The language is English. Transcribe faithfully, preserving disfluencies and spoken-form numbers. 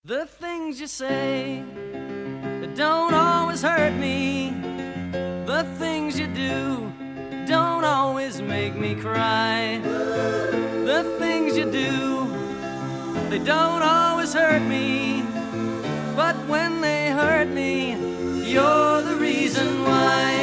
The things you say that don't always hurt me, the things you do don't always make me cry. The things you do, they don't always hurt me, but when they hurt me, you're the reason why.